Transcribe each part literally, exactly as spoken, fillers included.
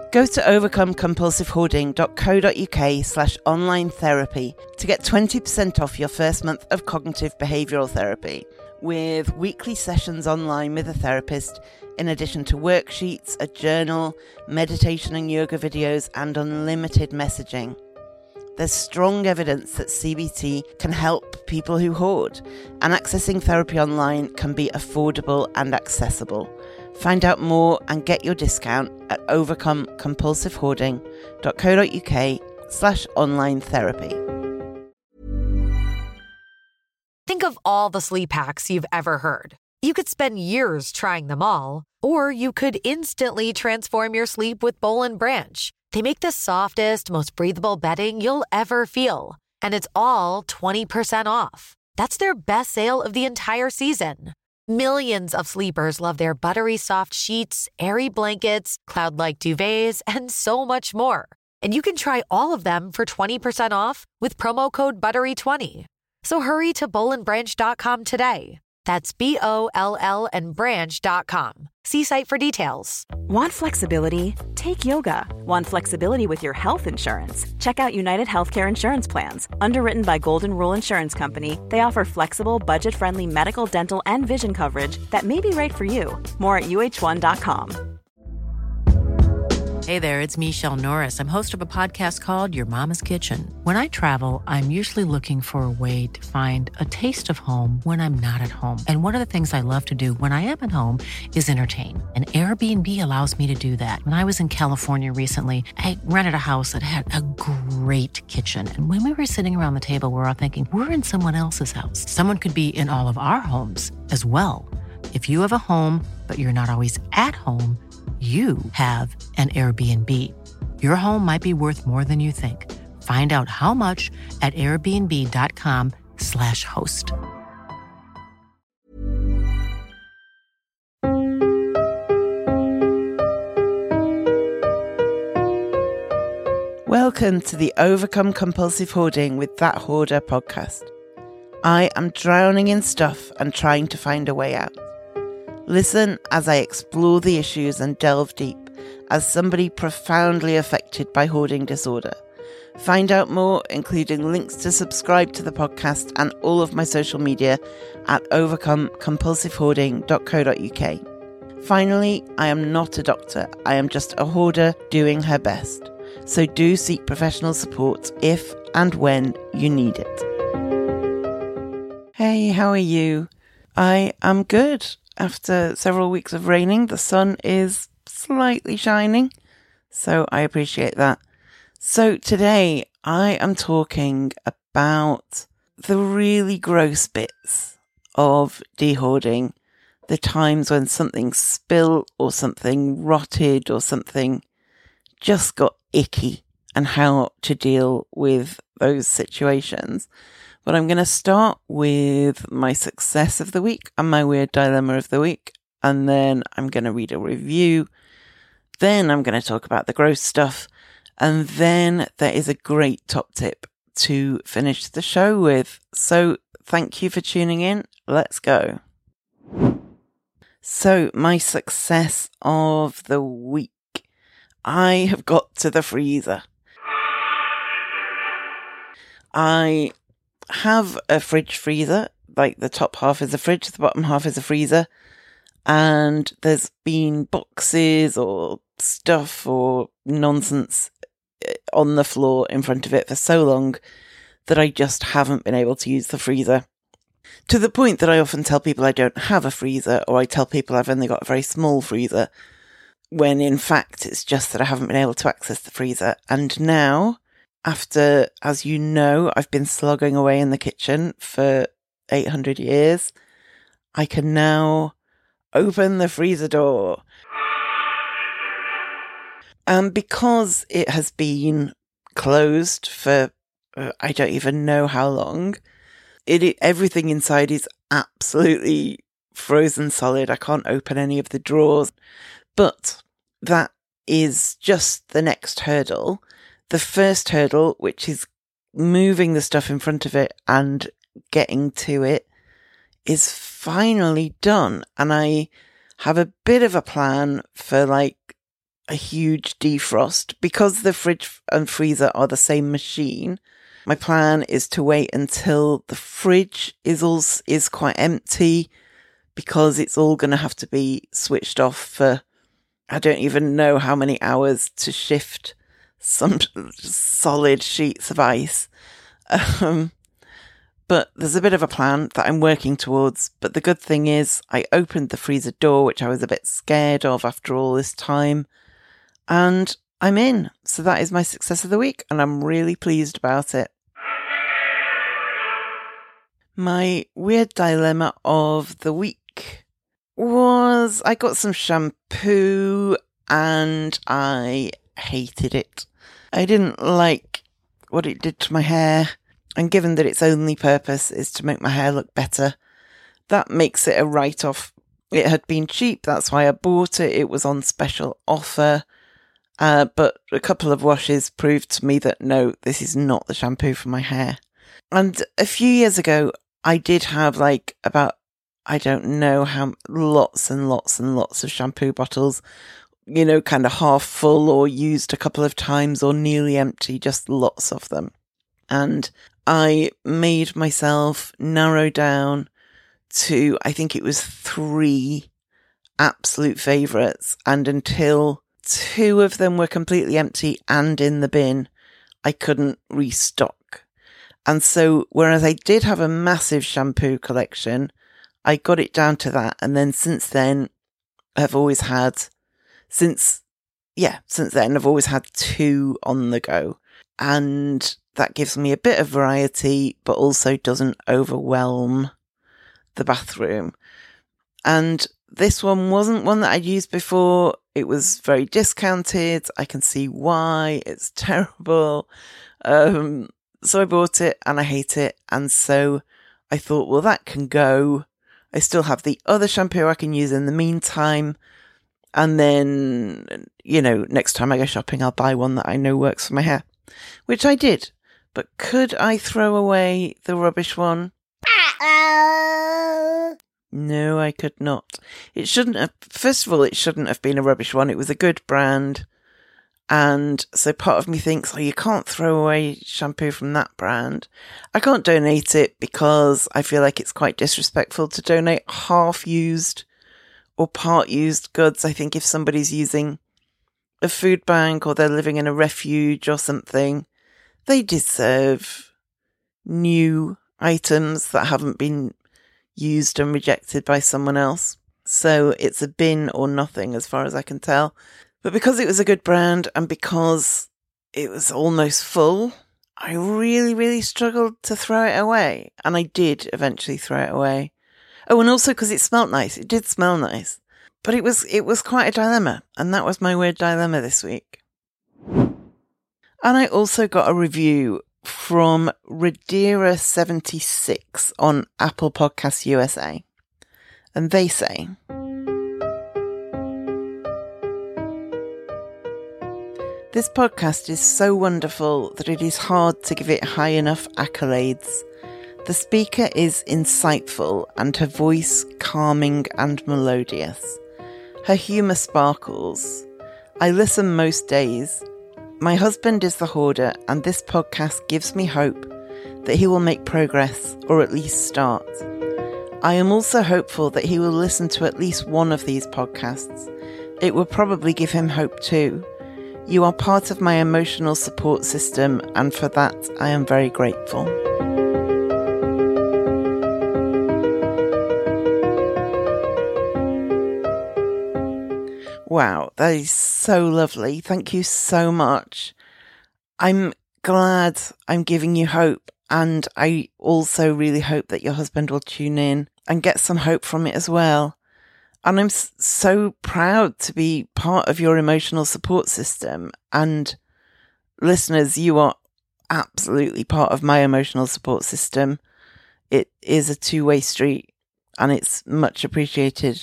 Go to overcomecompulsivehoarding.co.uk slash online therapy to get twenty percent off your first month of cognitive behavioural therapy, with weekly sessions online with a therapist, in addition to worksheets, a journal, meditation and yoga videos, and unlimited messaging. There's strong evidence that C B T can help people who hoard, and accessing therapy online can be affordable and accessible. Find out more and get your discount at overcomecompulsivehoarding.co.uk slash online therapy. Think of all the sleep hacks you've ever heard. You could spend years trying them all, or you could instantly transform your sleep with Boll and Branch. They make the softest, most breathable bedding you'll ever feel. And it's all twenty percent off. That's their best sale of the entire season. Millions of sleepers love their buttery soft sheets, airy blankets, cloud-like duvets, and so much more. And you can try all of them for twenty percent off with promo code buttery twenty. So hurry to boll and branch dot com today. That's B O L L and branch dot com. See site for details. Want flexibility? Take yoga. Want flexibility with your health insurance? Check out United Healthcare Insurance Plans. Underwritten by Golden Rule Insurance Company, they offer flexible, budget-friendly medical, dental, and vision coverage that may be right for you. More at U H one dot com. Hey there, it's Michelle Norris. I'm host of a podcast called Your Mama's Kitchen. When I travel, I'm usually looking for a way to find a taste of home when I'm not at home. And one of the things I love to do when I am at home is entertain. And Airbnb allows me to do that. When I was in California recently, I rented a house that had a great kitchen. And when we were sitting around the table, we were all thinking, we're in someone else's house. Someone could be in all of our homes as well. If you have a home, but you're not always at home, you have an Airbnb. Your home might be worth more than you think. Find out how much at airbnb.com slash host. Welcome to the Overcome Compulsive Hoarding with That Hoarder podcast. I am drowning in stuff and trying to find a way out. Listen as I explore the issues and delve deep as somebody profoundly affected by hoarding disorder. Find out more, including links to subscribe to the podcast and all of my social media at overcome compulsive hoarding dot co dot uk. Finally, I am not a doctor. I am just a hoarder doing her best. So do seek professional support if and when you need it. Hey, how are you? I am good. After several weeks of raining, the sun is slightly shining, so I appreciate that. So today I am talking about the really gross bits of dehoarding, the times when something spilled or something rotted or something just got icky, and how to deal with those situations. But I'm going to start with my success of the week and my weird dilemma of the week. And then I'm going to read a review. Then I'm going to talk about the gross stuff. And then there is a great top tip to finish the show with. So thank you for tuning in. Let's go. So my success of the week. I have got to the freezer. I have a fridge freezer, like the top half is a fridge, the bottom half is a freezer, and there's been boxes or stuff or nonsense on the floor in front of it for so long that I just haven't been able to use the freezer, to the point that I often tell people I don't have a freezer, or I tell people I've only got a very small freezer, when in fact it's just that I haven't been able to access the freezer. And now, after, as you know, I've been slogging away in the kitchen for eight hundred years, I can now open the freezer door. And because it has been closed for, uh, I don't even know how long, it, it everything inside is absolutely frozen solid. I can't open any of the drawers. But that is just the next hurdle. The first hurdle, which is moving the stuff in front of it and getting to it, is finally done. And I have a bit of a plan for like a huge defrost. Because the fridge and freezer are the same machine, my plan is to wait until the fridge is all, is quite empty, because it's all going to have to be switched off for, I don't even know how many hours to shift some solid sheets of ice. Um, but there's a bit of a plan that I'm working towards. But the good thing is I opened the freezer door, which I was a bit scared of after all this time, and I'm in. So that is my success of the week, and I'm really pleased about it. My weird dilemma of the week was I got some shampoo and I hated it. I didn't like what it did to my hair, and given that its only purpose is to make my hair look better, that makes it a write-off. It had been cheap, that's why I bought it. It was on special offer, uh, but a couple of washes proved to me that no, this is not the shampoo for my hair. And a few years ago, I did have like about, I don't know how, lots and lots and lots of shampoo bottles, you know, kind of half full or used a couple of times or nearly empty, just lots of them. And I made myself narrow down to, I think it was three absolute favourites. And until two of them were completely empty and in the bin, I couldn't restock. And so, whereas I did have a massive shampoo collection, I got it down to that. And then since then, I've always had, since, yeah, since then, I've always had two on the go. And that gives me a bit of variety, but also doesn't overwhelm the bathroom. And this one wasn't one that I'd used before. It was very discounted. I can see why. It's terrible. Um, so I bought it and I hate it. And so I thought, well, that can go. I still have the other shampoo I can use in the meantime. And then, you know, next time I go shopping, I'll buy one that I know works for my hair, which I did. But could I throw away the rubbish one? No, I could not. It shouldn't have, first of all, it shouldn't have been a rubbish one. It was a good brand. And so part of me thinks, oh, you can't throw away shampoo from that brand. I can't donate it because I feel like it's quite disrespectful to donate half-used or part-used goods. I think if somebody's using a food bank or they're living in a refuge or something, they deserve new items that haven't been used and rejected by someone else. So it's a bin or nothing as far as I can tell. But because it was a good brand and because it was almost full, I really, really struggled to throw it away. And I did eventually throw it away. Oh, and also because it smelled nice. It did smell nice. But it was it was quite a dilemma. And that was my weird dilemma this week. And I also got a review from Radira seventy-six on Apple Podcasts U S A. And they say, this podcast is so wonderful that it is hard to give it high enough accolades. The speaker is insightful and her voice calming and melodious. Her humour sparkles. I listen most days. My husband is the hoarder, and this podcast gives me hope that he will make progress, or at least start. I am also hopeful that he will listen to at least one of these podcasts. It will probably give him hope too. You are part of my emotional support system, and for that I am very grateful. Wow, that is so lovely. Thank you so much. I'm glad I'm giving you hope, and I also really hope that your husband will tune in and get some hope from it as well. And I'm so proud to be part of your emotional support system. And listeners, you are absolutely part of my emotional support system. It is a two-way street, and it's much appreciated.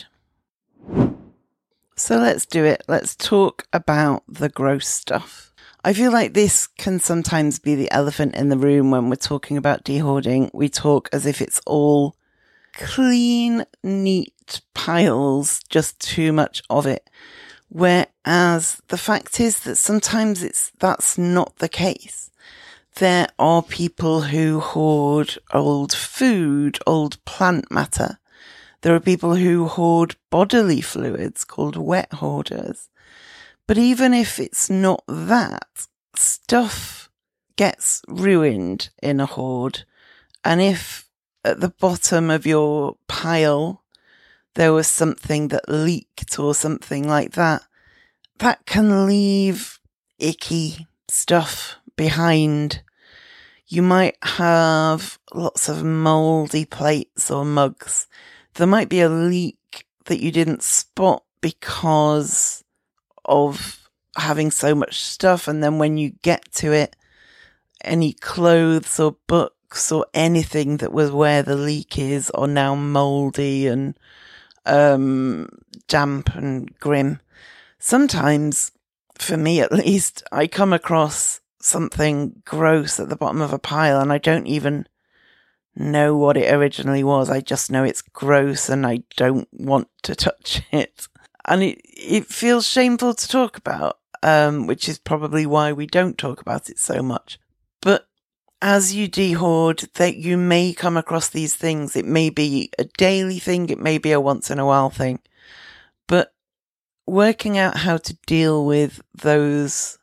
So let's do it. Let's talk about the gross stuff. I feel like this can sometimes be the elephant in the room when we're talking about dehoarding. We talk as if it's all clean, neat piles, just too much of it. Whereas the fact is that sometimes it's that's not the case. There are people who hoard old food, old plant matter. There are people who hoard bodily fluids called wet hoarders. But even if it's not that, stuff gets ruined in a hoard. And if at the bottom of your pile there was something that leaked or something like that, that can leave icky stuff behind. You might have lots of mouldy plates or mugs. There might be a leak that you didn't spot because of having so much stuff. And then when you get to it, any clothes or books or anything that was where the leak is are now mouldy and um, damp and grim. Sometimes, for me at least, I come across something gross at the bottom of a pile and I don't even know what it originally was. I just know it's gross and I don't want to touch it. And it, it feels shameful to talk about, um, which is probably why we don't talk about it so much. But as you dehoard, that you may come across these things. It may be a daily thing. It may be a once in a while thing. But working out how to deal with those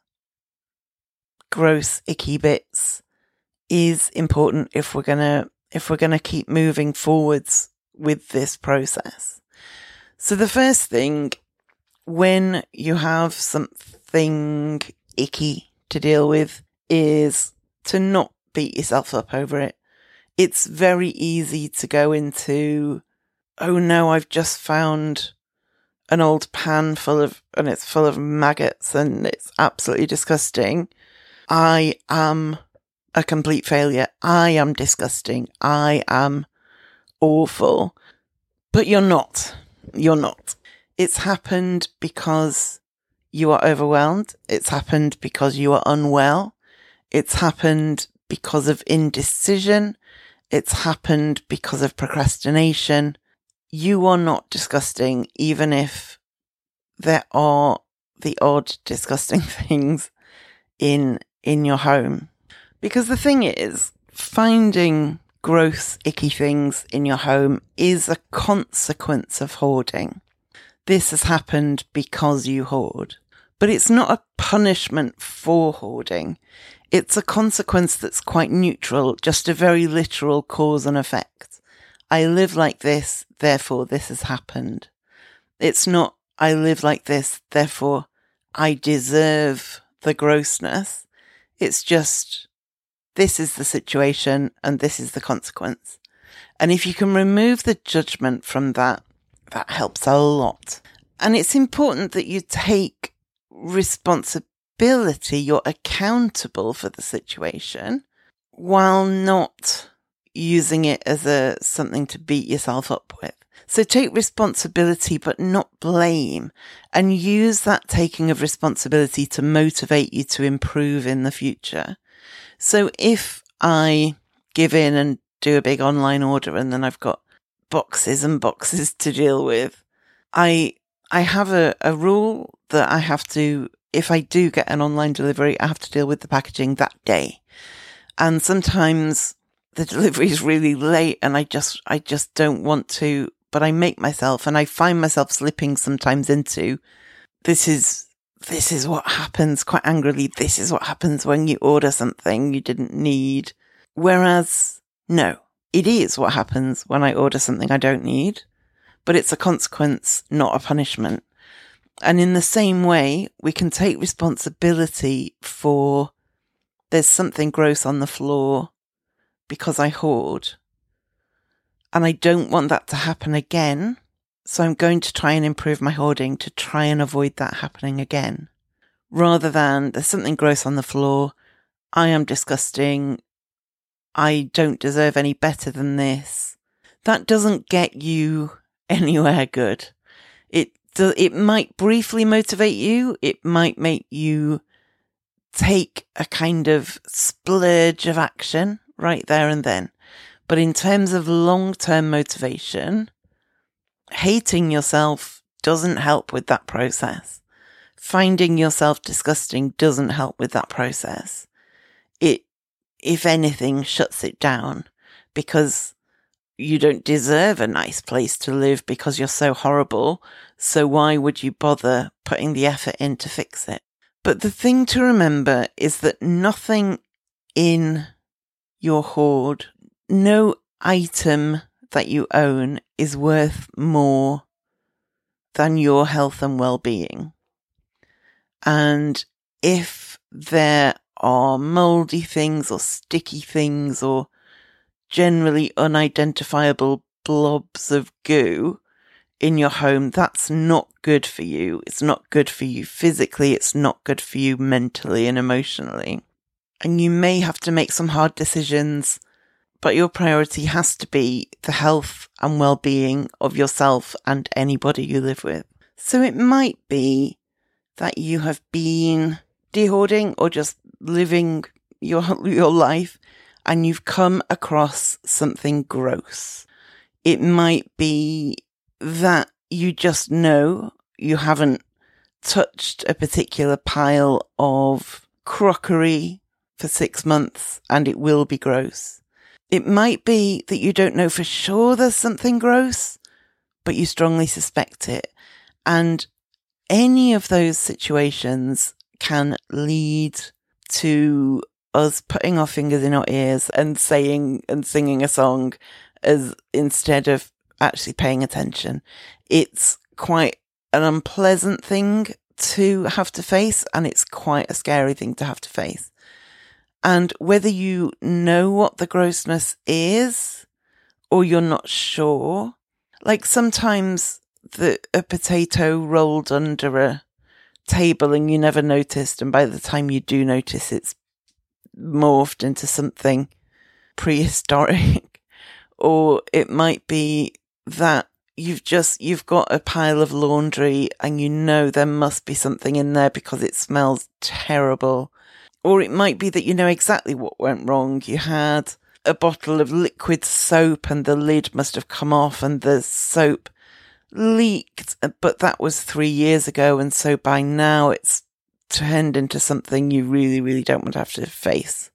gross, icky bits is important if we're gonna, if we're gonna keep moving forwards with this process. So the first thing, when you have something icky to deal with, is to not beat yourself up over it. It's very easy to go into, oh no, I've just found an old pan full of, and it's full of maggots and it's absolutely disgusting. I am a complete failure. I am disgusting. I am awful. But you're not. You're not. It's happened because you are overwhelmed. It's happened because you are unwell. It's happened because of indecision. It's happened because of procrastination. You are not disgusting, even if there are the odd disgusting things in in your home. Because the thing is, finding gross, icky things in your home is a consequence of hoarding. This has happened because you hoard. But it's not a punishment for hoarding. It's a consequence that's quite neutral, just a very literal cause and effect. I live like this, therefore this has happened. It's not, I live like this, therefore I deserve the grossness. It's just, this is the situation and this is the consequence. And if you can remove the judgment from that, that helps a lot. And it's important that you take responsibility. You're accountable for the situation while not using it as a something to beat yourself up with. So take responsibility, but not blame, and use that taking of responsibility to motivate you to improve in the future. So if I give in and do a big online order and then I've got boxes and boxes to deal with, I I have a, a rule that I have to, if I do get an online delivery, I have to deal with the packaging that day. And sometimes the delivery is really late and I just, I just don't want to, but I make myself, and I find myself slipping sometimes into, this is, this is what happens quite angrily. This is what happens when you order something you didn't need. Whereas, no, it is what happens when I order something I don't need, but it's a consequence, not a punishment. And in the same way, we can take responsibility for, there's something gross on the floor because I hoard. And I don't want that to happen again. So I'm going to try and improve my hoarding to try and avoid that happening again. Rather than, there's something gross on the floor, I am disgusting, I don't deserve any better than this. That doesn't get you anywhere good. It do, it might briefly motivate you. It might make you take a kind of splurge of action right there and then. But in terms of long-term motivation, hating yourself doesn't help with that process. finding yourself disgusting doesn't help with that process. It, if anything, shuts it down, because you don't deserve a nice place to live because you're so horrible. So why would you bother putting the effort in to fix it? But the thing to remember is that nothing in your hoard, no item that you own is worth more than your health and well-being. And if there are mouldy things or sticky things or generally unidentifiable blobs of goo in your home, that's not good for you. It's not good for you physically. It's not good for you mentally and emotionally. And you may have to make some hard decisions, but your priority has to be the health and well-being of yourself and anybody you live with. So it might be that you have been de-hoarding or just living your your life and you've come across something gross. It might be that you just know you haven't touched a particular pile of crockery for six months and it will be gross. It might be that you don't know for sure there's something gross, but you strongly suspect it. And any of those situations can lead to us putting our fingers in our ears and saying and singing a song as instead of actually paying attention. It's quite an unpleasant thing to have to face, and it's quite a scary thing to have to face. And whether you know what the grossness is or you're not sure, like sometimes the a potato rolled under a table and you never noticed, and by the time you do notice, it's morphed into something prehistoric. Or it might be that you've just, you've got a pile of laundry and you know there must be something in there because it smells terrible. Or it might be that you know exactly what went wrong. You had a bottle of liquid soap and the lid must have come off and the soap leaked, but that was three years ago. And so by now it's turned into something you really, really don't want to have to face.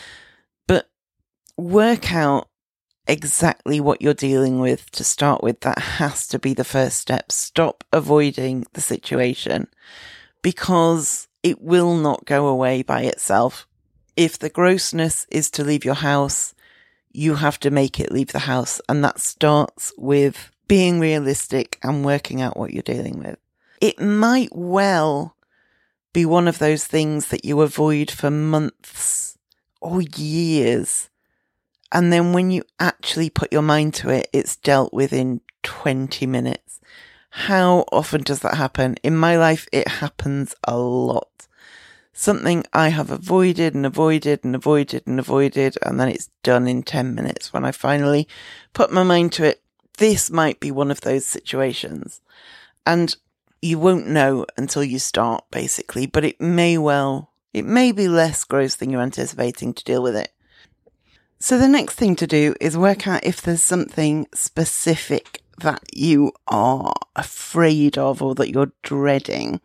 But work out exactly what you're dealing with to start with. That has to be the first step. Stop avoiding the situation, because it will not go away by itself. If the grossness is to leave your house, you have to make it leave the house. And that starts with being realistic and working out what you're dealing with. It might well be one of those things that you avoid for months or years. And then when you actually put your mind to it, it's dealt with in twenty minutes. How often does that happen? In my life, it happens a lot. Something I have avoided and avoided and avoided and avoided, and then it's done in ten minutes when I finally put my mind to it. This might be one of those situations. And you won't know until you start, basically, but it may well, it may be less gross than you're anticipating to deal with it. So the next thing to do is work out if there's something specific that you are afraid of or that you're dreading.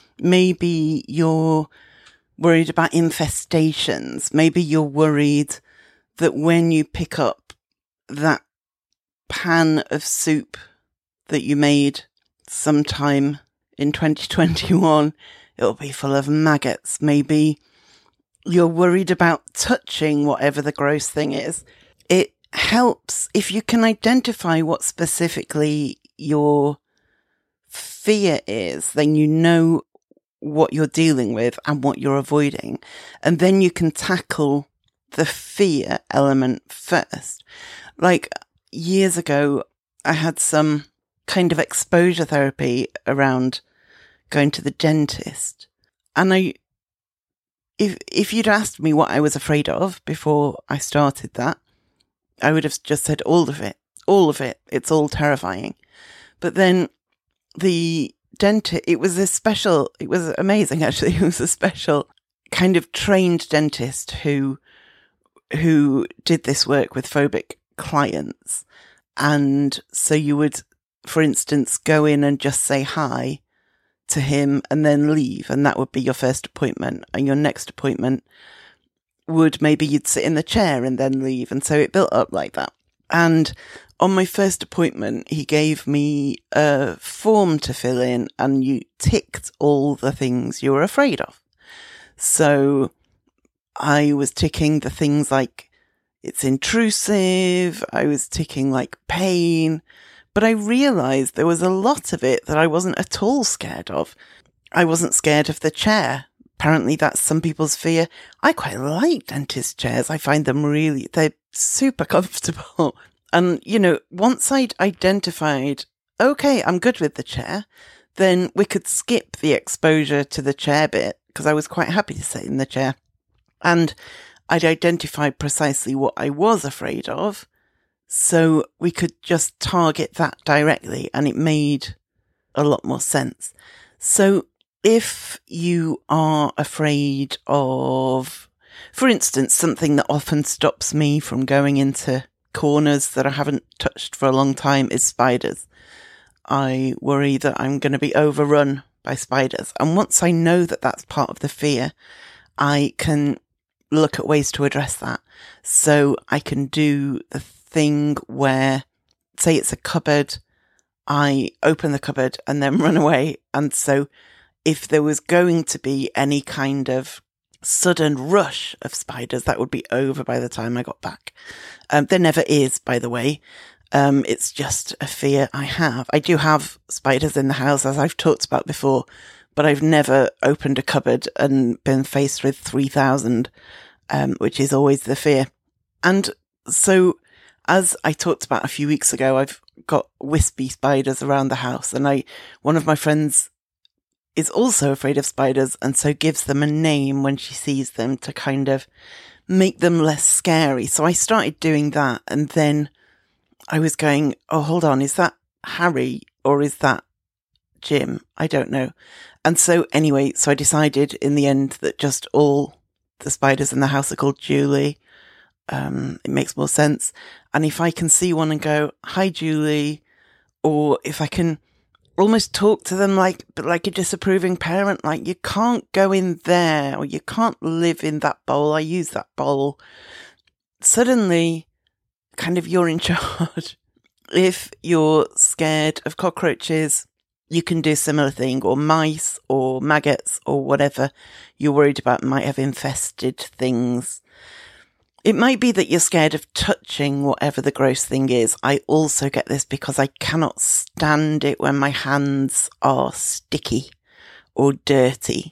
Maybe you're worried about infestations. Maybe you're worried that when you pick up that pan of soup that you made sometime in twenty twenty-one, it'll be full of maggots. Maybe you're worried about touching whatever the gross thing is. It helps if you can identify what specifically your fear is, then you know what you're dealing with and what you're avoiding. And then you can tackle the fear element first. Like years ago, I had some kind of exposure therapy around going to the dentist. And I, if, if you'd asked me what I was afraid of before I started that, I would have just said all of it, all of it. It's all terrifying. But then the dentist, it was a special, it was amazing actually. It was a special kind of trained dentist who, who did this work with phobic clients. And so you would, for instance, go in and just say hi to him and then leave. And that would be your first appointment. And your next appointment would maybe you'd sit in the chair and then leave. And so it built up like that. And on my first appointment, he gave me a form to fill in and you ticked all the things you were afraid of. So I was ticking the things like it's intrusive. I was ticking like pain, but I realized there was a lot of it that I wasn't at all scared of. I wasn't scared of the chair. Apparently that's some people's fear. I quite like dentist chairs. I find them really, they're super comfortable. And, you know, once I'd identified, okay, I'm good with the chair, then we could skip the exposure to the chair bit because I was quite happy to sit in the chair. And I'd identified precisely what I was afraid of. So we could just target that directly and it made a lot more sense. So if you are afraid of, for instance, something that often stops me from going into corners that I haven't touched for a long time is spiders. I worry that I'm going to be overrun by spiders. And once I know that that's part of the fear, I can look at ways to address that. So I can do the thing where, say it's a cupboard, I open the cupboard and then run away. And so if there was going to be any kind of sudden rush of spiders, that would be over by the time I got back. Um, there never is, by the way. Um, it's just a fear I have. I do have spiders in the house, as I've talked about before, but I've never opened a cupboard and been faced with three thousand, um, which is always the fear. And so, as I talked about a few weeks ago, I've got wispy spiders around the house, and I, one of my friends is also afraid of spiders and so gives them a name when she sees them to kind of make them less scary. So I started doing that, and then I was going, oh, hold on, is that Harry or is that Jim? I don't know. And so anyway, so I decided in the end that just all the spiders in the house are called Julie. Um, it makes more sense. And if I can see one and go, hi, Julie, or if I can almost talk to them like, but like a disapproving parent, like you can't go in there or you can't live in that bowl. I use that bowl. Suddenly, kind of you're in charge. If you're scared of cockroaches, you can do a similar thing, or mice or maggots or whatever you're worried about might have infested things. It might be that you're scared of touching whatever the gross thing is. I also get this because I cannot stand it when my hands are sticky or dirty.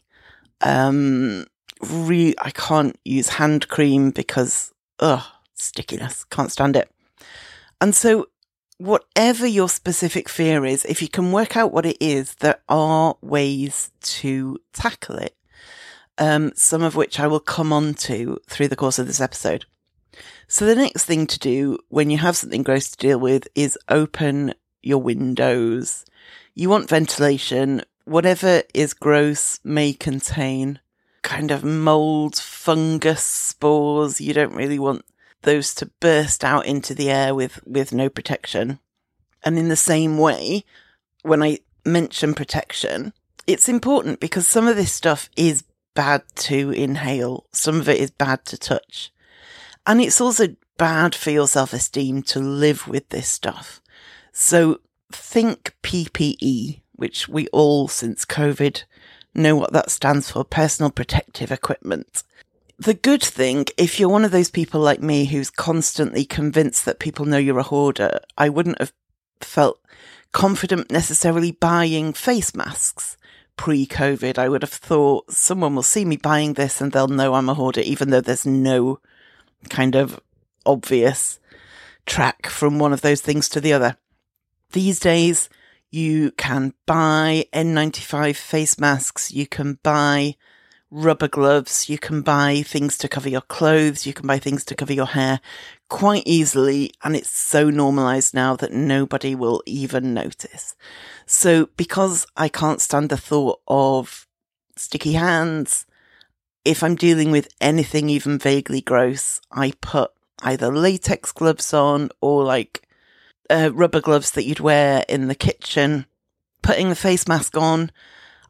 Um, re- I can't use hand cream because, ugh, stickiness. Can't stand it. And so whatever your specific fear is, if you can work out what it is, there are ways to tackle it. Um, some of which I will come on to through the course of this episode. So the next thing to do when you have something gross to deal with is open your windows. You want ventilation. Whatever is gross may contain kind of mold, fungus, spores. You don't really want those to burst out into the air with, with no protection. And in the same way, when I mention protection, it's important because some of this stuff is bad to inhale. Some of it is bad to touch. And it's also bad for your self-esteem to live with this stuff. So think P P E, which we all since COVID know what that stands for, personal protective equipment. The good thing, if you're one of those people like me who's constantly convinced that people know you're a hoarder, I wouldn't have felt confident necessarily buying face masks. Pre-COVID, I would have thought someone will see me buying this and they'll know I'm a hoarder, even though there's no kind of obvious track from one of those things to the other. These days, you can buy N ninety-five face masks, you can buy rubber gloves, you can buy things to cover your clothes, you can buy things to cover your hair quite easily, and it's so normalized now that nobody will even notice. So because I can't stand the thought of sticky hands, if I'm dealing with anything even vaguely gross, I put either latex gloves on or like uh, rubber gloves that you'd wear in the kitchen. Putting the face mask on,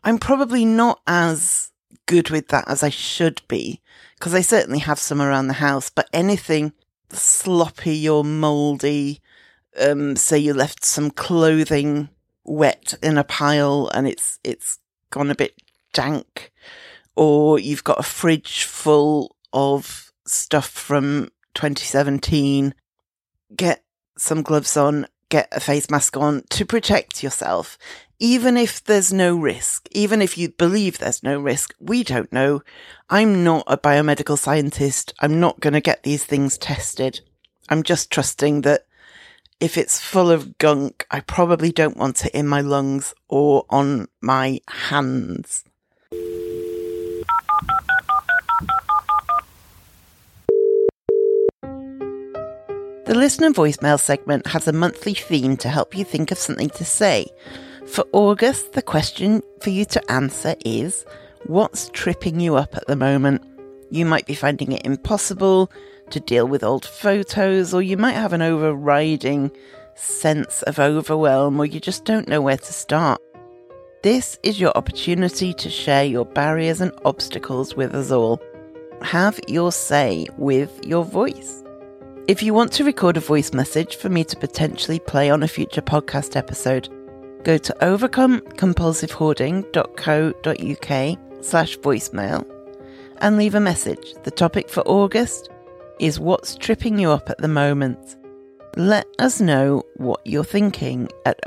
I'm probably not as good with that as I should be, because I certainly have some around the house, but anything sloppy or mouldy, um, say you left some clothing wet in a pile and it's it's gone a bit dank, or you've got a fridge full of stuff from twenty seventeen, get some gloves on, get a face mask on to protect yourself. Even if there's no risk, even if you believe there's no risk, we don't know. I'm not a biomedical scientist. I'm not going to get these things tested. I'm just trusting that if it's full of gunk, I probably don't want it in my lungs or on my hands. The listener voicemail segment has a monthly theme to help you think of something to say. For August, the question for you to answer is, what's tripping you up at the moment? You might be finding it impossible to deal with old photos, or you might have an overriding sense of overwhelm, or you just don't know where to start. This is your opportunity to share your barriers and obstacles with us all. Have your say with your voice. If you want to record a voice message for me to potentially play on a future podcast episode, go to overcomecompulsivehoarding.co.uk slash voicemail and leave a message. The topic for August is what's tripping you up at the moment. Let us know what you're thinking at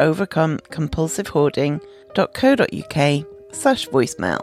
overcomecompulsivehoarding.co.uk slash voicemail.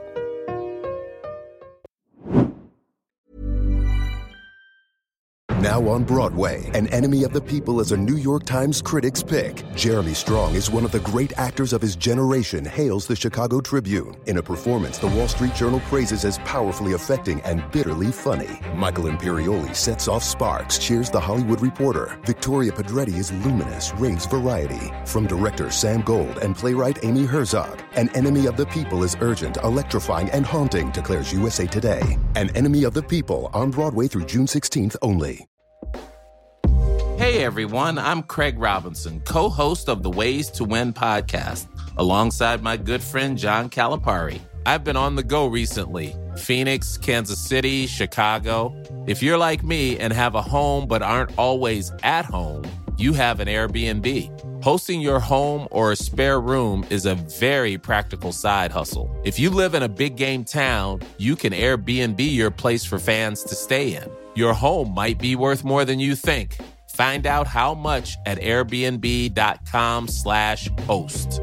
Now on Broadway, An Enemy of the People is a New York Times Critics' Pick. Jeremy Strong is one of the great actors of his generation, hails the Chicago Tribune. In a performance the Wall Street Journal praises as powerfully affecting and bitterly funny. Michael Imperioli sets off sparks, cheers the Hollywood Reporter. Victoria Pedretti is luminous, raves variety. From director Sam Gold and playwright Amy Herzog, An Enemy of the People is urgent, electrifying, and haunting, declares U S A Today. An Enemy of the People, on Broadway through June sixteenth only. Hey everyone, I'm Craig Robinson, co-host of the Ways to Win podcast, alongside my good friend John Calipari. I've been on the go recently. Phoenix, Kansas City, Chicago. If you're like me and have a home but aren't always at home, you have an Airbnb. Hosting your home or a spare room is a very practical side hustle. If you live in a big game town, you can Airbnb your place for fans to stay in. Your home might be worth more than you think. Find out how much at airbnb.com slash host.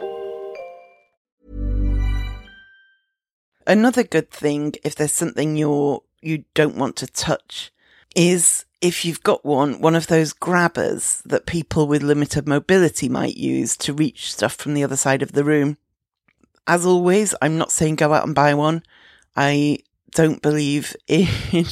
Another good thing, if there's something you're, you don't want to touch, is if you've got one, one of those grabbers that people with limited mobility might use to reach stuff from the other side of the room. As always, I'm not saying go out and buy one. I don't believe in,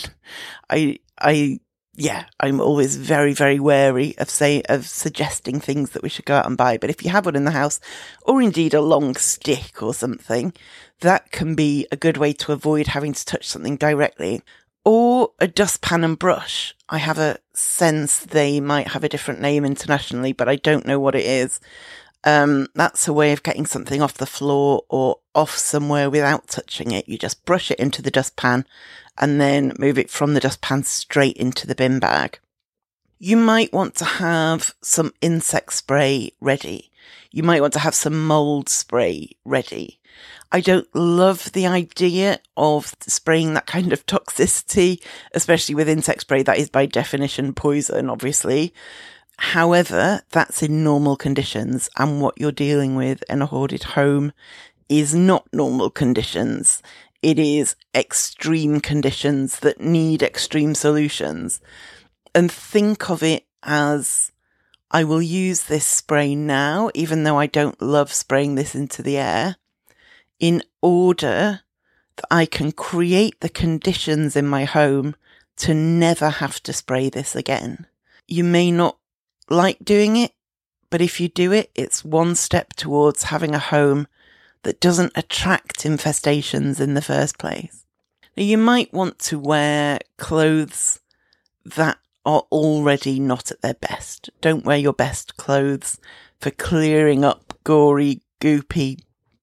I, I, yeah, I'm always very, very wary of say, of suggesting things that we should go out and buy. But if you have one in the house, or indeed a long stick or something, that can be a good way to avoid having to touch something directly. Or a dustpan and brush. I have a sense they might have a different name internationally, but I don't know what it is. Um, that's a way of getting something off the floor or off somewhere without touching it. You just brush it into the dustpan and then move it from the dustpan straight into the bin bag. You might want to have some insect spray ready. You might want to have some mold spray ready. I don't love the idea of spraying that kind of toxicity, especially with insect spray. That is by definition poison, obviously. However, that's in normal conditions, and what you're dealing with in a hoarded home is not normal conditions. It is extreme conditions that need extreme solutions. And think of it as, I will use this spray now, even though I don't love spraying this into the air, in order that I can create the conditions in my home to never have to spray this again. You may not like doing it, but if you do it, it's one step towards having a home that doesn't attract infestations in the first place. Now, you might want to wear clothes that are already not at their best. Don't wear your best clothes for clearing up gory, goopy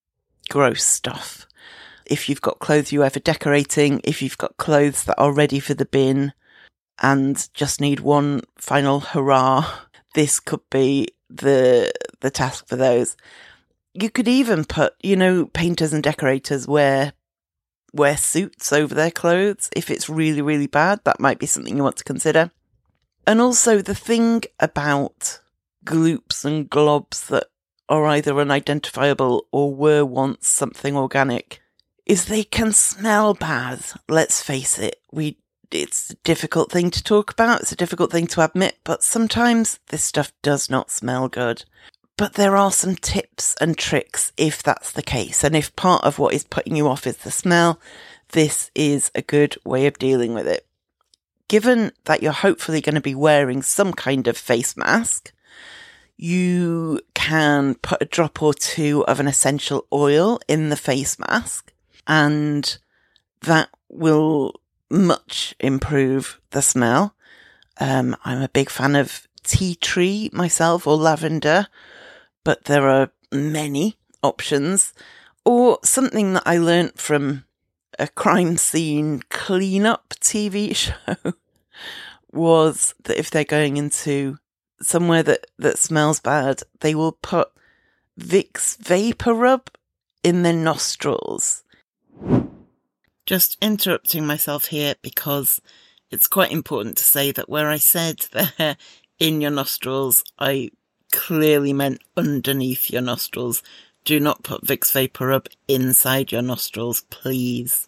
gross stuff. If you've got clothes you ever decorating, if you've got clothes that are ready for the bin and just need one final hurrah, this could be the the task for those. You could even put, you know, painters and decorators wear wear suits over their clothes. If it's really, really bad, that might be something you want to consider. And also the thing about gloops and globs that are either unidentifiable or were once something organic is they can smell bad. Let's face it. We, it's a difficult thing to talk about. It's a difficult thing to admit, but sometimes this stuff does not smell good. But there are some tips and tricks if that's the case. And if part of what is putting you off is the smell, this is a good way of dealing with it. Given that you're hopefully going to be wearing some kind of face mask, you can put a drop or two of an essential oil in the face mask, and that will much improve the smell. Um, I'm a big fan of tea tree myself, or lavender, but there are many options. Or something that I learnt from a crime scene cleanup T V show was that if they're going into somewhere that, that smells bad, they will put Vicks Vapor Rub in their nostrils. Just interrupting myself here because it's quite important to say that where I said there in your nostrils, I clearly meant underneath your nostrils. Do not put Vicks Vapor Rub inside your nostrils, please.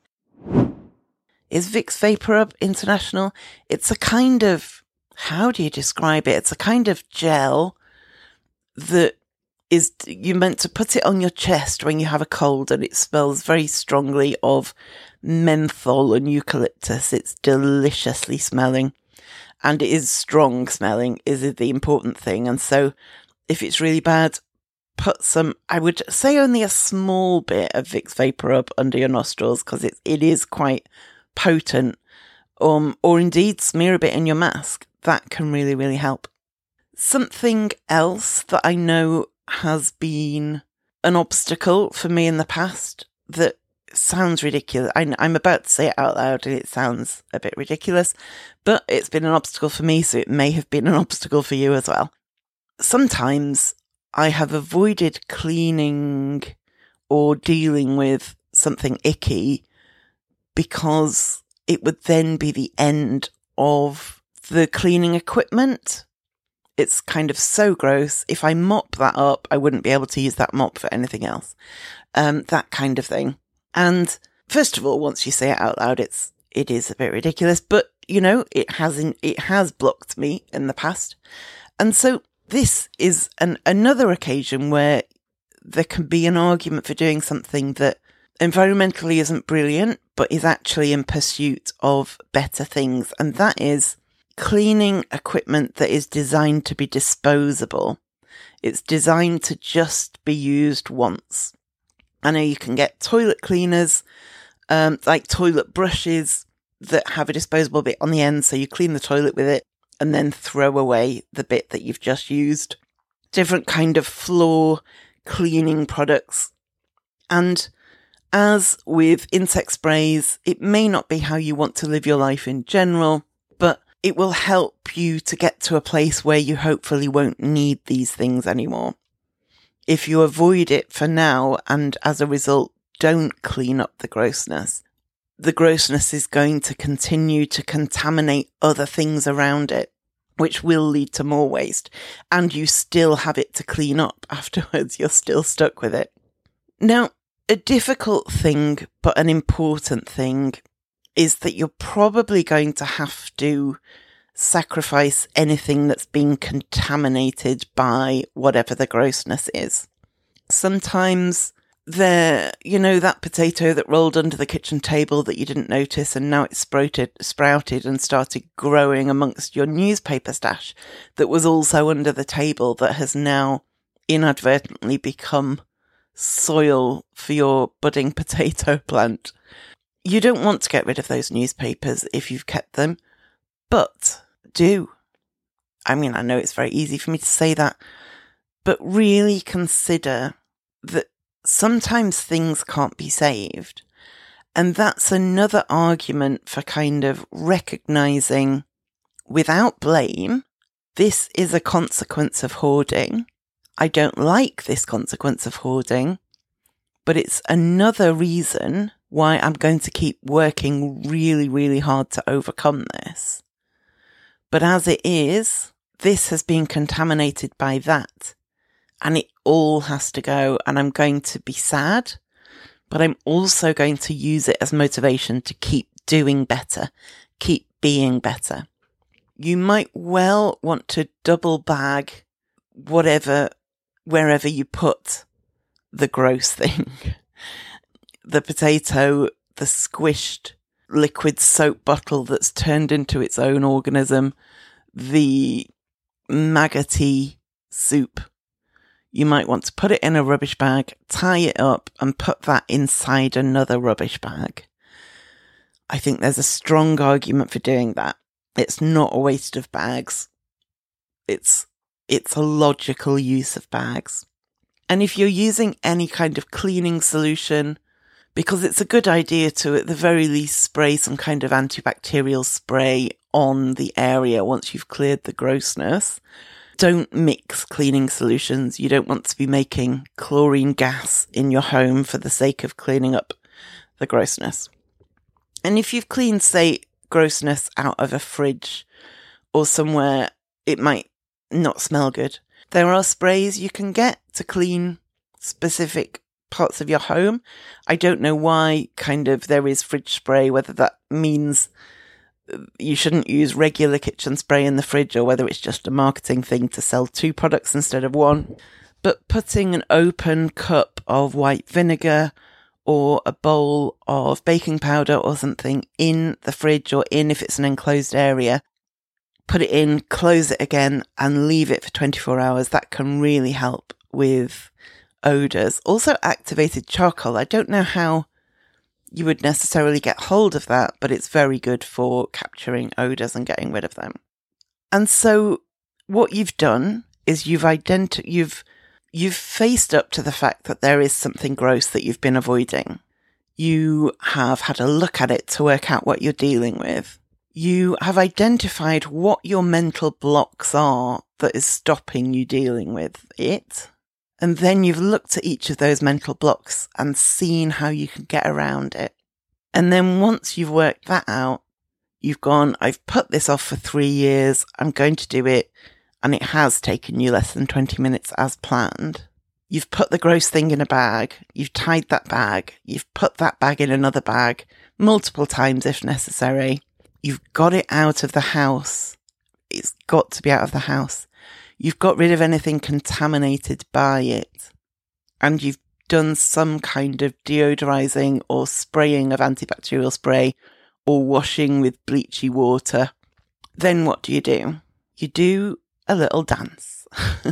Is Vicks Vapor Rub international? It's a kind of, how do you describe it? It's a kind of gel that is, you're meant to put it on your chest when you have a cold, and it smells very strongly of menthol and eucalyptus. It's deliciously smelling, and it is strong smelling is the important thing. And so if it's really bad, put some, I would say only a small bit of Vicks Vapor Rub under your nostrils, because it, it is quite potent, um, or indeed smear a bit in your mask. That can really, really help. Something else that I know has been an obstacle for me in the past that sounds ridiculous. I, I'm about to say it out loud and it sounds a bit ridiculous, but it's been an obstacle for me, so it may have been an obstacle for you as well. Sometimes I have avoided cleaning or dealing with something icky because it would then be the end of the cleaning equipment. It's kind of so gross. If I mop that up, I wouldn't be able to use that mop for anything else. Um, that kind of thing. And first of all, once you say it out loud, it's, it is a bit ridiculous, but you know, it has, in, it has blocked me in the past. And so this is an, another occasion where there can be an argument for doing something that environmentally isn't brilliant, but is actually in pursuit of better things. And that is cleaning equipment that is designed to be disposable. It's designed to just be used once. I know you can get toilet cleaners, um, like toilet brushes that have a disposable bit on the end, so you clean the toilet with it and then throw away the bit that you've just used. Different kind of floor cleaning products. And as with insect sprays, it may not be how you want to live your life in general, but it will help you to get to a place where you hopefully won't need these things anymore. If you avoid it for now and as a result don't clean up the grossness, the grossness is going to continue to contaminate other things around it, which will lead to more waste. And you still have it to clean up afterwards. You're still stuck with it. Now, a difficult thing, but an important thing, is that you're probably going to have to sacrifice anything that's been contaminated by whatever the grossness is. Sometimes there, you know, that potato that rolled under the kitchen table that you didn't notice, and now it's sprouted, sprouted and started growing amongst your newspaper stash that was also under the table, that has now inadvertently become soil for your budding potato plant. You don't want to get rid of those newspapers if you've kept them, but do. I mean, I know it's very easy for me to say that, but really consider that sometimes things can't be saved. And that's another argument for kind of recognizing without blame, this is a consequence of hoarding. I don't like this consequence of hoarding, but it's another reason why I'm going to keep working really, really hard to overcome this. But as it is, this has been contaminated by that, and it all has to go, and I'm going to be sad, but I'm also going to use it as motivation to keep doing better, keep being better. You might well want to double bag whatever, wherever you put the gross thing. The potato, the squished liquid soap bottle that's turned into its own organism, the maggoty soup. You might want to put it in a rubbish bag, tie it up, and put that inside another rubbish bag. I think there's a strong argument for doing that. It's not a waste of bags. It's, it's a logical use of bags. And if you're using any kind of cleaning solution, because it's a good idea to, at the very least, spray some kind of antibacterial spray on the area once you've cleared the grossness. Don't mix cleaning solutions. You don't want to be making chlorine gas in your home for the sake of cleaning up the grossness. And if you've cleaned, say, grossness out of a fridge or somewhere it might not smell good, there are sprays you can get to clean specific parts of your home. I don't know why kind of there is fridge spray, whether that means you shouldn't use regular kitchen spray in the fridge or whether it's just a marketing thing to sell two products instead of one. But putting an open cup of white vinegar or a bowl of baking powder or something in the fridge, or in, if it's an enclosed area, put it in, close it again and leave it for twenty-four hours. That can really help with odours. Also activated charcoal. I don't know how you would necessarily get hold of that, but it's very good for capturing odours and getting rid of them. And so what you've done is you've identi- you've you've faced up to the fact that there is something gross that you've been avoiding. You have had a look at it to work out what you're dealing with. You have identified what your mental blocks are that is stopping you dealing with it. And then you've looked at each of those mental blocks and seen how you can get around it. And then once you've worked that out, you've gone, I've put this off for three years. I'm going to do it. And it has taken you less than twenty minutes as planned. You've put the gross thing in a bag. You've tied that bag. You've put that bag in another bag multiple times if necessary. You've got it out of the house. It's got to be out of the house. You've got rid of anything contaminated by it. And you've done some kind of deodorizing or spraying of antibacterial spray or washing with bleachy water. Then what do you do? You do a little dance.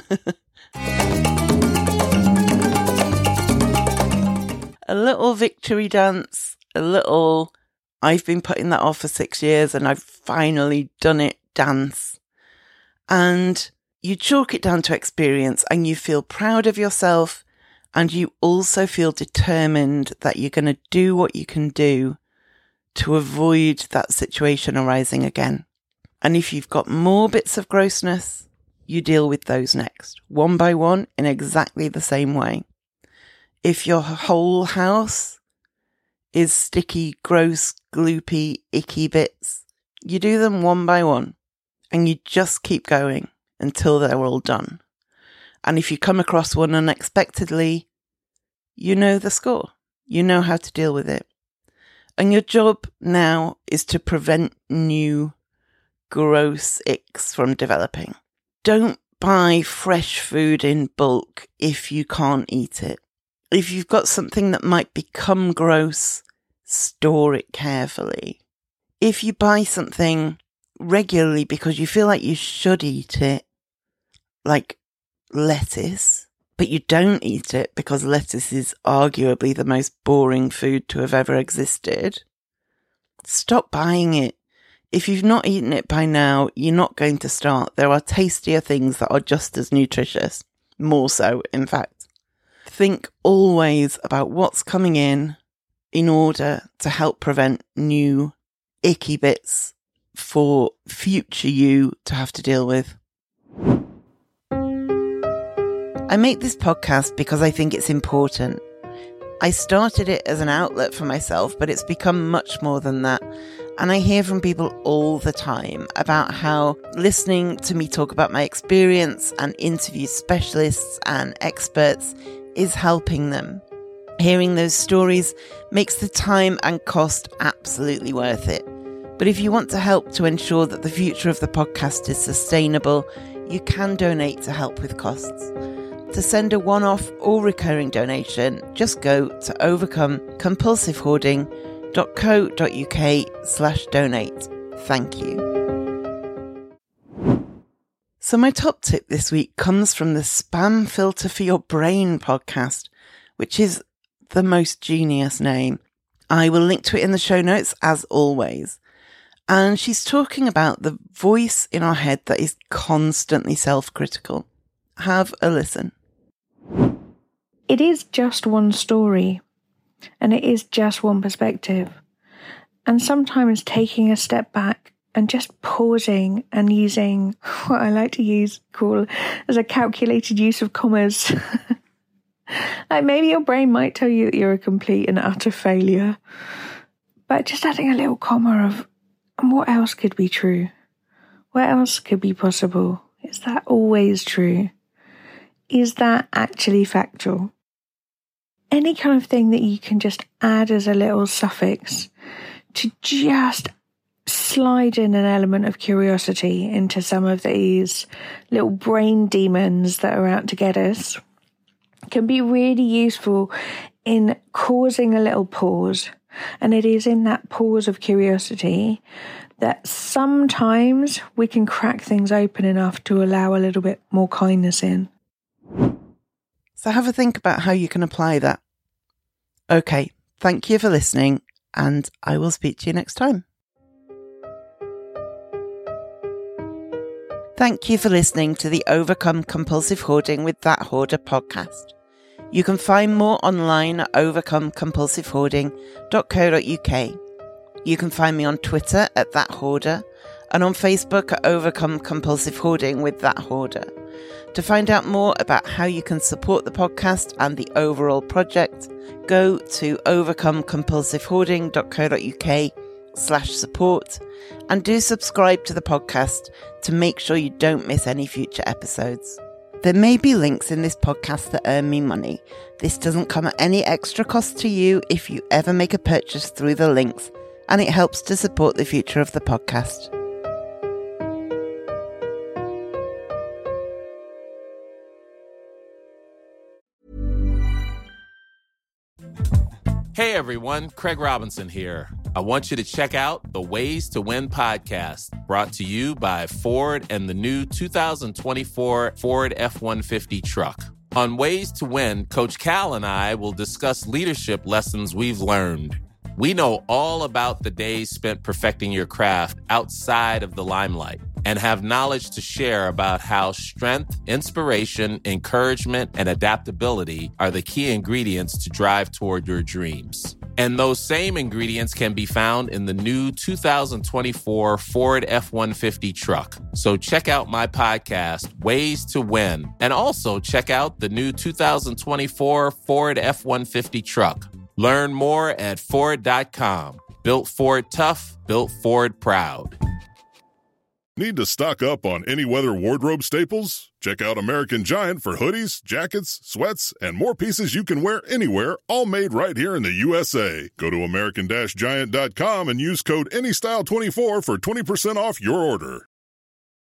A little victory dance, a little, I've been putting that off for six years and I've finally done it dance. And you chalk it down to experience and you feel proud of yourself, and you also feel determined that you're going to do what you can do to avoid that situation arising again. And if you've got more bits of grossness, you deal with those next, one by one, in exactly the same way. If your whole house is sticky, gross, gloopy, icky bits, you do them one by one, and you just keep going until they're all done. And if you come across one unexpectedly, you know the score. You know how to deal with it. And your job now is to prevent new gross icks from developing. Don't buy fresh food in bulk if you can't eat it. If you've got something that might become gross, store it carefully. If you buy something regularly because you feel like you should eat it, like lettuce, but you don't eat it because lettuce is arguably the most boring food to have ever existed, stop buying it. If you've not eaten it by now, you're not going to start. There are tastier things that are just as nutritious. More so, in fact. think always about what's coming in in order to help prevent new icky bits for future you to have to deal with. I make this podcast because I think it's important. I started it as an outlet for myself, but it's become much more than that. And I hear from people all the time about how listening to me talk about my experience and interview specialists and experts is helping them. Hearing those stories makes the time and cost absolutely worth it. But if you want to help to ensure that the future of the podcast is sustainable, you can donate to help with costs. To send a one-off or recurring donation, just go to overcomecompulsivehoarding.co.uk slash donate. Thank you. So my top tip this week comes from the Spam Filter for Your Brain podcast, which is the most genius name. I will link to it in the show notes as always. And she's talking about the voice in our head that is constantly self-critical. Have a listen. It is just one story, and it is just one perspective. And sometimes taking a step back and just pausing and using what I like to use, call as a calculated use of commas. Like maybe your brain might tell you that you're a complete and utter failure, but just adding a little comma of, and what else could be true? What else could be possible? Is that always true? Is that actually factual? Any kind of thing that you can just add as a little suffix to just slide in an element of curiosity into some of these little brain demons that are out to get us can be really useful in causing a little pause. And it is in that pause of curiosity that sometimes we can crack things open enough to allow a little bit more kindness in. So have a think about how you can apply that. Okay, thank you for listening, and I will speak to you next time. Thank you for listening to the Overcome Compulsive Hoarding with That Hoarder podcast. You can find more online at overcome compulsive hoarding dot co dot uk. You can find me on Twitter at That Hoarder and on Facebook at Overcome Compulsive Hoarding with That Hoarder. To find out more about how you can support the podcast and the overall project, go to overcome compulsive hoarding dot co dot uk slash support and do subscribe to the podcast to make sure you don't miss any future episodes. There may be links in this podcast that earn me money. This doesn't come at any extra cost to you if you ever make a purchase through the links, and it helps to support the future of the podcast. Hey everyone, Craig Robinson here. I want you to check out the Ways to Win podcast, brought to you by Ford and the new two thousand twenty-four Ford F one fifty truck. On Ways to Win, Coach Cal and I will discuss leadership lessons we've learned. We know all about the days spent perfecting your craft outside of the limelight and have knowledge to share about how strength, inspiration, encouragement, and adaptability are the key ingredients to drive toward your dreams. And those same ingredients can be found in the new two thousand twenty-four Ford F one fifty truck. So check out my podcast, Ways to Win, and also check out the new two thousand twenty-four Ford F one fifty truck. Learn more at Ford dot com. Built Ford tough, built Ford proud. Need to stock up on any weather wardrobe staples? Check out American Giant for hoodies, jackets, sweats, and more pieces you can wear anywhere, all made right here in the U S A. Go to American Giant dot com and use code any style twenty-four for twenty percent off your order.